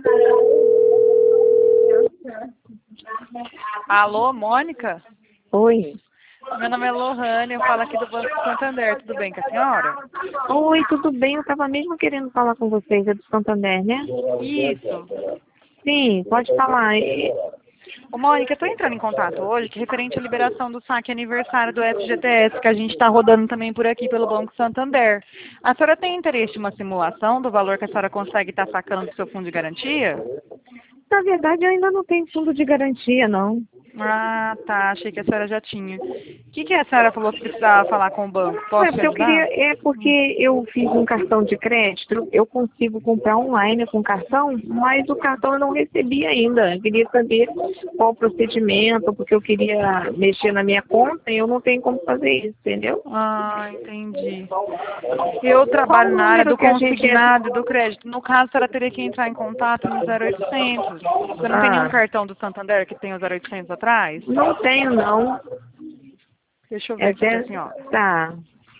Alô, Mônica? Oi. Meu nome é Lohane, eu falo aqui do Banco Santander. Tudo bem com a senhora? Oi, tudo bem? Eu estava mesmo querendo falar com vocês, é do Santander, né? Isso. Sim, pode falar. Ô, Mônica, eu estou entrando em contato hoje que referente à liberação do saque aniversário do FGTS, que a gente está rodando também por aqui pelo Banco Santander. A senhora tem interesse em uma simulação do valor que a senhora consegue estar sacando do seu fundo de garantia? Na verdade, eu ainda não tenho fundo de garantia, não. Ah, tá. Achei que a senhora já tinha. O que a senhora falou que precisava falar com o banco? Posso te ajudar? É porque eu fiz um cartão de crédito, eu consigo comprar online com cartão, mas o cartão eu não recebi ainda. Eu queria saber qual o procedimento, porque eu queria mexer na minha conta e eu não tenho como fazer isso, entendeu? Ah, entendi. Eu trabalho na área do consignado e do crédito. No caso, a senhora teria que entrar em contato no 0800. Você não tem nenhum cartão do Santander que tenha o 0800 atrás? Não tenho, não. Deixa eu ver aqui, assim, ó. Tá.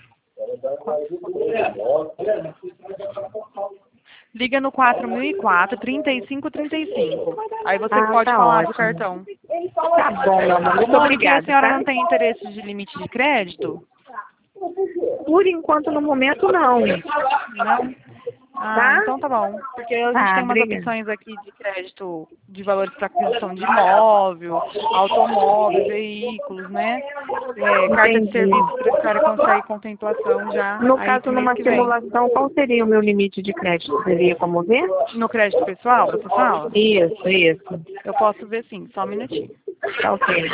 Liga no 4004 3535. Aí você pode tá falar ótimo. do cartão. Tá bom, meu amor. Muito Mônica, obrigada. a senhora Tá? não tem interesse de limite de crédito? Por enquanto, no momento, não. Não? Ah, Tá? então tá bom. Porque a gente tem umas Obrigada. opções aqui de crédito de valores para aquisição de imóvel, automóvel, veículos, né? Carta de Entendi. serviço para o cara conseguir contemplação já No aí caso, pro mês numa que vem. simulação, qual seria o meu limite de crédito? Seria como ver? No crédito pessoal, você fala? Isso, isso. Eu posso ver sim, só um minutinho. Tá ok.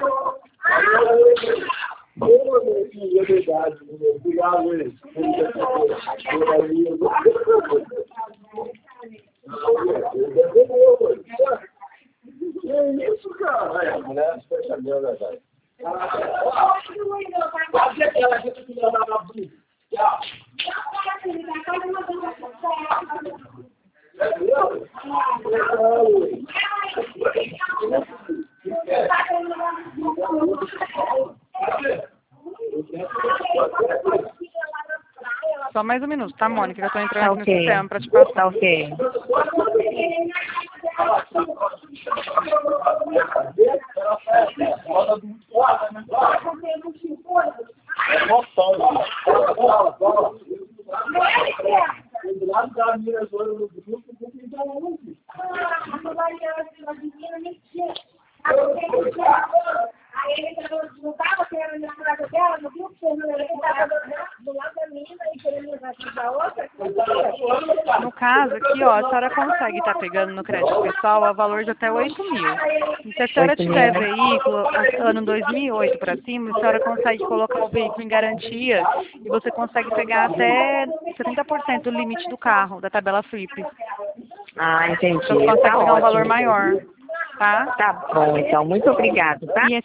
Isso, cara. A mulher foi sabendo, velho. Só mais um minuto, tá, Mônica? Eu tô entrando Tá aqui no ok. sistema para te passar. Tá ok. No caso aqui, ó, a senhora consegue estar pegando no crédito pessoal a valor de até 8.000. E se a senhora 8.000, tiver né? veículo ano 2008 para cima, a senhora consegue colocar o veículo em garantia e você consegue pegar até 70% do limite do carro, da tabela FIP. Ah, entendi. Então você consegue Tá pegar um valor ótimo. maior, tá? Tá bom, então. Muito obrigado, tá? E